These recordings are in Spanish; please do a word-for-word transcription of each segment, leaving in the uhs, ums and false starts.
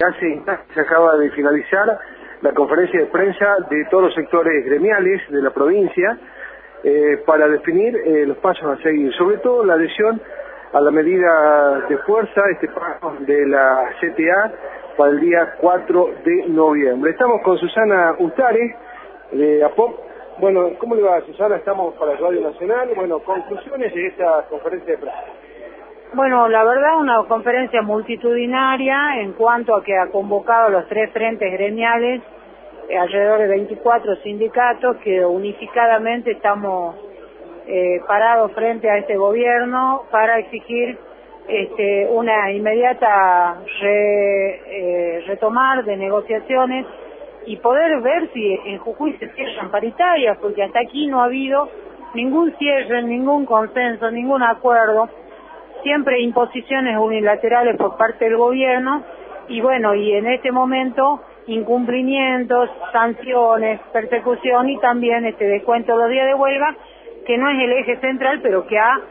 Hace instantes se acaba de finalizar la conferencia de prensa de todos los sectores gremiales de la provincia eh, para definir eh, los pasos a seguir, sobre todo la adhesión a la medida de fuerza, este paso de la C T A para el día cuatro de noviembre. Estamos con Susana Ustare de A P O C. Bueno, ¿cómo le va, Susana? Estamos para Radio Nacional. Bueno, conclusiones de esta conferencia de prensa. Bueno, la verdad, una conferencia multitudinaria en cuanto a que ha convocado los tres frentes gremiales, eh, alrededor de veinticuatro sindicatos que unificadamente estamos eh, parados frente a este gobierno para exigir este, una inmediata re, eh, retomar de negociaciones y poder ver si en Jujuy se cierran paritarias, porque hasta aquí no ha habido ningún cierre, ningún consenso, ningún acuerdo. Siempre imposiciones unilaterales por parte del gobierno y bueno, y en este momento incumplimientos, sanciones, persecución y también este descuento de los días de huelga, que no es el eje central, pero que ha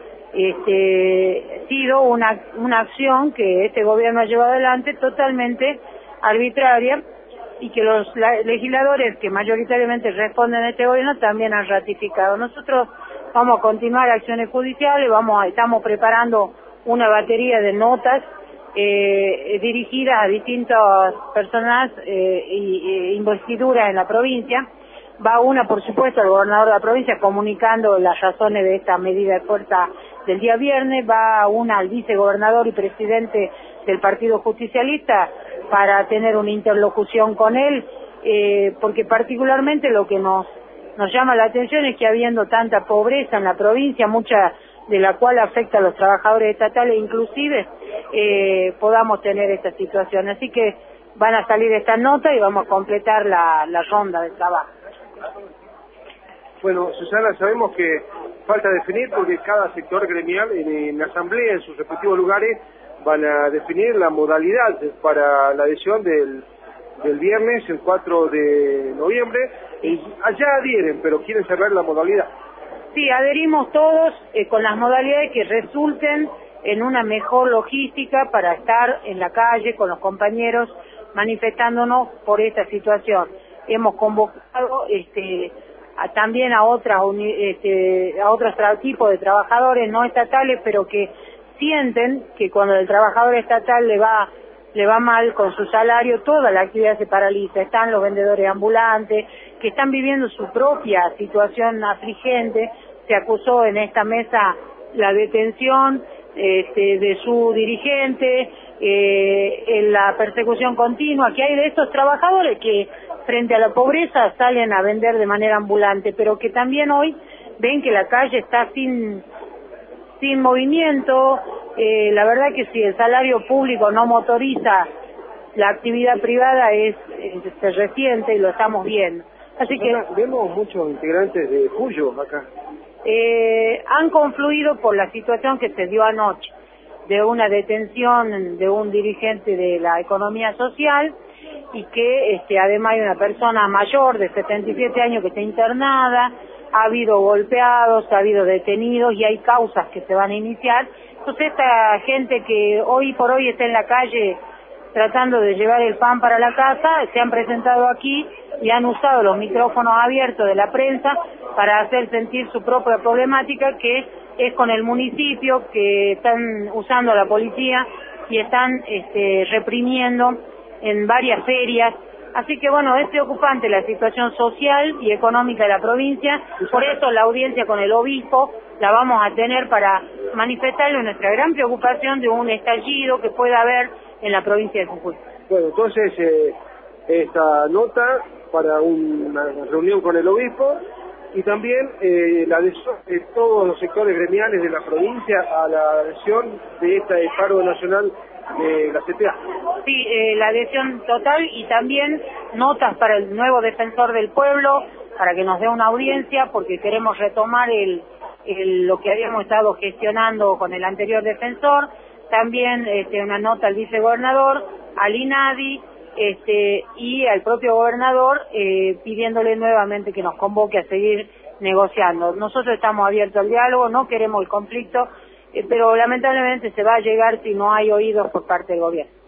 este, sido una, una acción que este gobierno ha llevado adelante totalmente arbitraria y que los legisladores que mayoritariamente responden a este gobierno también han ratificado. Nosotros vamos a continuar acciones judiciales, vamos a, estamos preparando una batería de notas eh, dirigidas a distintas personas eh, y, y investiduras en la provincia. Va una, por supuesto, al gobernador de la provincia comunicando las razones de esta medida de fuerza del día viernes, va una al vicegobernador y presidente del Partido Justicialista para tener una interlocución con él, eh, porque particularmente lo que nos Nos llama la atención es que habiendo tanta pobreza en la provincia, mucha de la cual afecta a los trabajadores estatales inclusive, eh, podamos tener esta situación. Así que van a salir estas notas y vamos a completar la, la ronda de trabajo. Bueno, Susana, sabemos que falta definir porque cada sector gremial en, en la asamblea, en sus respectivos lugares, van a definir la modalidad para la adhesión del del viernes, el cuatro de noviembre, y allá adhieren, pero quieren cerrar la modalidad. Sí, adherimos todos eh, con las modalidades que resulten en una mejor logística para estar en la calle con los compañeros manifestándonos por esta situación. Hemos convocado este, a, también a otras este, a otros tipos de trabajadores no estatales, pero que sienten que cuando el trabajador estatal le va le va mal con su salario, toda la actividad se paraliza. Están los vendedores ambulantes, que están viviendo su propia situación afligente. Se acusó en esta mesa la detención este, de su dirigente, eh, en la persecución continua que hay de estos trabajadores que frente a la pobreza salen a vender de manera ambulante, pero que también hoy ven que la calle está sin, sin movimiento. Eh, la verdad que si el salario público no motoriza la actividad privada es, es, se resiente y lo estamos viendo. Así que vemos muchos integrantes de Cuyo acá. Eh, han confluido por la situación que se dio anoche de una detención de un dirigente de la economía social y que este, además hay una persona mayor de setenta y siete años que está internada, ha habido golpeados, ha habido detenidos y hay causas que se van a iniciar. Entonces esta gente que hoy por hoy está en la calle tratando de llevar el pan para la casa, se han presentado aquí y han usado los micrófonos abiertos de la prensa para hacer sentir su propia problemática, que es con el municipio, que están usando a la policía y están este, reprimiendo en varias ferias. Así que bueno, es preocupante la situación social y económica de la provincia, por eso la audiencia con el obispo la vamos a tener para manifestarle nuestra gran preocupación de un estallido que pueda haber en la provincia de Jujuy. Bueno, entonces eh, esta nota para una reunión con el obispo y también eh, la adhesión de todos los sectores gremiales de la provincia a la adhesión de este paro nacional de la C T A. Sí, eh, la adhesión total y también notas para el nuevo defensor del pueblo, para que nos dé una audiencia, porque queremos retomar el, el, lo que habíamos estado gestionando con el anterior defensor. También este, una nota al vicegobernador, al INADI este, y al propio gobernador eh, pidiéndole nuevamente que nos convoque a seguir negociando. Nosotros estamos abiertos al diálogo, no queremos el conflicto, eh, pero lamentablemente se va a llegar si no hay oídos por parte del gobierno.